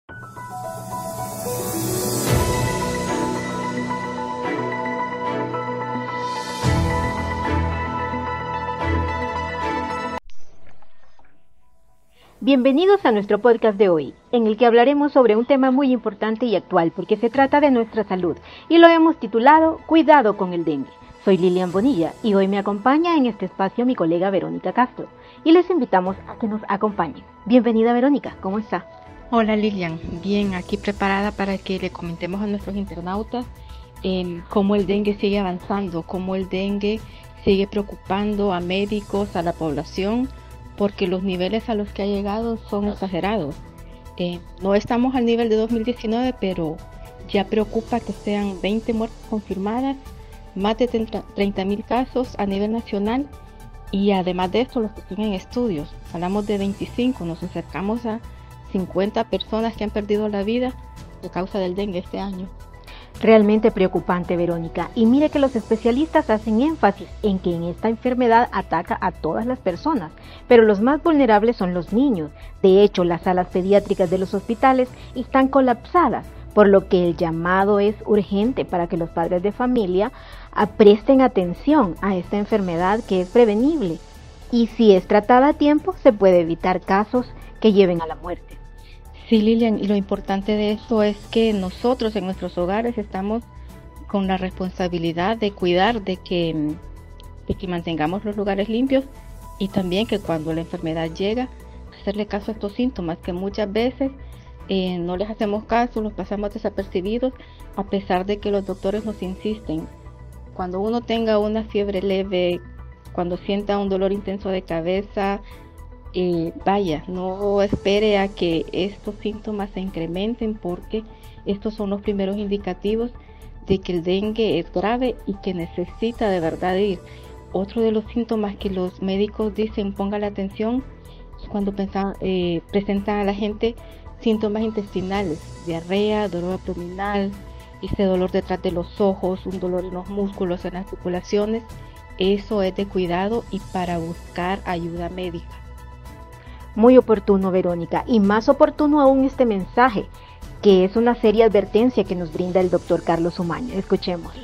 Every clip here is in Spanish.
Bienvenidos a nuestro podcast de hoy, en el que hablaremos sobre un tema muy importante y actual porque se trata de nuestra salud y lo hemos titulado Cuidado con el dengue. Soy Lilian Bonilla y hoy me acompaña en este espacio mi colega Verónica Castro y les invitamos a que nos acompañen. Bienvenida Verónica, ¿cómo está? Hola Lilian, bien, aquí preparada para que le comentemos a nuestros internautas cómo el dengue sigue avanzando, cómo el dengue sigue preocupando a médicos, a la población, porque los niveles a los que ha llegado son exagerados. No estamos al nivel de 2019, pero ya preocupa que sean 20 muertes confirmadas, más de 30.000 casos a nivel nacional y además de esto los que están en estudios. Hablamos de 25, nos acercamos a 50 personas que han perdido la vida a causa del dengue este año. Realmente preocupante, Verónica. Y mire que los especialistas hacen énfasis en que en esta enfermedad ataca a todas las personas, pero los más vulnerables son los niños. De hecho, las salas pediátricas de los hospitales están colapsadas, por lo que el llamado es urgente para que los padres de familia presten atención a esta enfermedad que es prevenible. Y si es tratada a tiempo, se puede evitar casos que lleven a la muerte. Sí, Lilian, y lo importante de esto es que nosotros en nuestros hogares estamos con la responsabilidad de cuidar de que mantengamos los lugares limpios y también que cuando la enfermedad llega, hacerle caso a estos síntomas que muchas veces no les hacemos caso, los pasamos desapercibidos a pesar de que los doctores nos insisten. Cuando uno tenga una fiebre leve, cuando sienta un dolor intenso de cabeza, no espere a que estos síntomas se incrementen porque estos son los primeros indicativos de que el dengue es grave y que necesita de verdad ir. Otro de los síntomas que los médicos dicen ponga la atención es cuando presentan a la gente síntomas intestinales, diarrea, dolor abdominal, ese dolor detrás de los ojos, un dolor en los músculos, en las articulaciones. Eso es de cuidado y para buscar ayuda médica. Muy oportuno, Verónica, y más oportuno aún este mensaje, que es una seria advertencia que nos brinda el doctor Carlos Umaña. Escuchémoslo.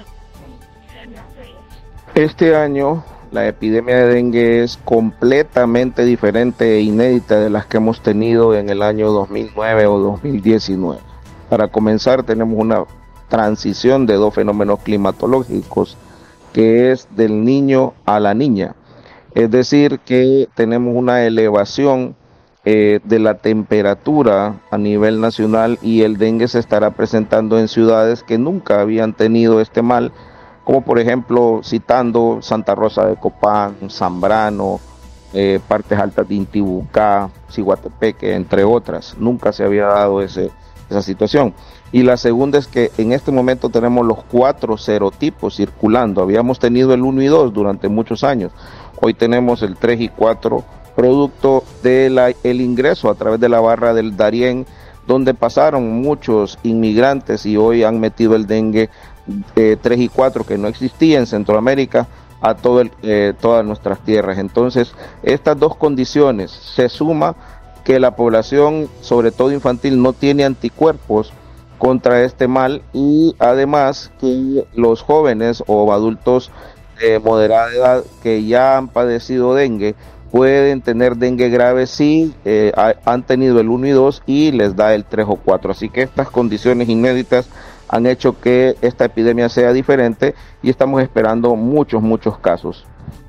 Este año la epidemia de dengue es completamente diferente e inédita de las que hemos tenido en el año 2009 o 2019. Para comenzar, tenemos una transición de dos fenómenos climatológicos, que es del niño a la niña. Es decir, que tenemos una elevación de la temperatura a nivel nacional y el dengue se estará presentando en ciudades que nunca habían tenido este mal, como por ejemplo citando Santa Rosa de Copán, Zambrano, partes altas de Intibucá, Ciguatepeque, entre otras. Nunca se había dado esa situación. Y la segunda es que en este momento tenemos los 4 serotipos circulando. Habíamos tenido el 1 y 2 durante muchos años. Hoy tenemos el 3 y 4 producto del ingreso a través de la barra del Darién, donde pasaron muchos inmigrantes y hoy han metido el dengue 3 y 4 que no existía en Centroamérica a todas nuestras tierras. Entonces, estas dos condiciones se suma que la población, sobre todo infantil, no tiene anticuerpos contra este mal y además que los jóvenes o adultos de moderada edad que ya han padecido dengue pueden tener dengue grave si han tenido el 1 y 2 y les da el 3 o 4. Así que estas condiciones inéditas han hecho que esta epidemia sea diferente y estamos esperando muchos casos.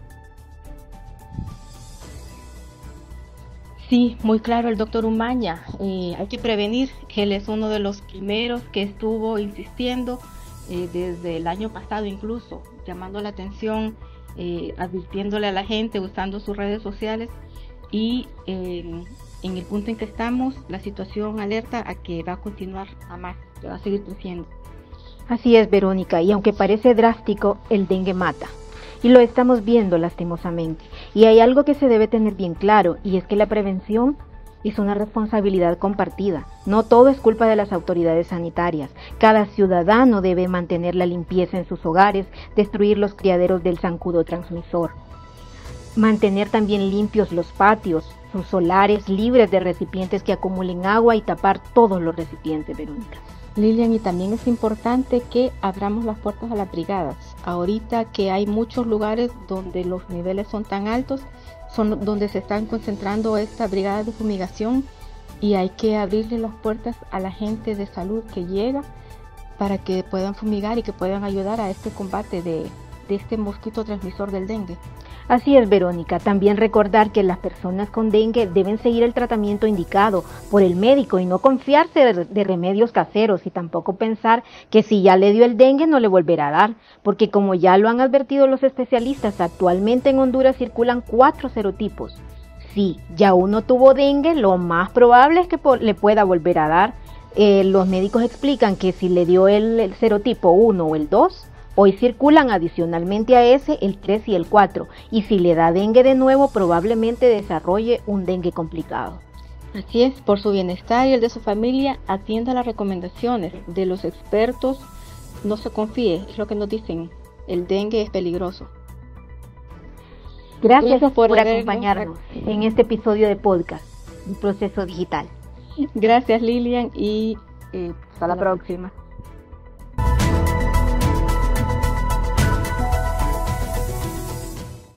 Sí, muy claro el doctor Umaña. Hay que prevenir. Él es uno de los primeros que estuvo insistiendo desde el año pasado incluso, llamando la atención, advirtiéndole a la gente, usando sus redes sociales y en el punto en que estamos, la situación alerta a que va a continuar a más, que va a seguir creciendo. Así es, Verónica, y aunque parece drástico, el dengue mata. Y lo estamos viendo lastimosamente. Y hay algo que se debe tener bien claro, y es que la prevención es una responsabilidad compartida. No todo es culpa de las autoridades sanitarias. Cada ciudadano debe mantener la limpieza en sus hogares, destruir los criaderos del zancudo transmisor, mantener también limpios los patios, sus solares libres de recipientes que acumulen agua y tapar todos los recipientes, Verónica. Lilian, y también es importante que abramos las puertas a las brigadas. Ahorita que hay muchos lugares donde los niveles son tan altos, son donde se están concentrando estas brigadas de fumigación, y hay que abrirle las puertas a la gente de salud que llega para que puedan fumigar y que puedan ayudar a este combate de este mosquito transmisor del dengue. Así es, Verónica. También recordar que las personas con dengue deben seguir el tratamiento indicado por el médico y no confiarse de remedios caseros, y tampoco pensar que si ya le dio el dengue no le volverá a dar, porque como ya lo han advertido los especialistas, actualmente en Honduras circulan 4 serotipos. Si ya uno tuvo dengue, lo más probable es que le pueda volver a dar. Los médicos explican que si le dio el serotipo 1 o el 2, hoy circulan adicionalmente a ese el 3 y el 4, y si le da dengue de nuevo probablemente desarrolle un dengue complicado. Así es, por su bienestar y el de su familia, atienda las recomendaciones de los expertos, no se confíe, es lo que nos dicen, el dengue es peligroso. Gracias por acompañarnos en este episodio de podcast, Un Proceso Digital. Gracias, Lilian, y hasta la próxima.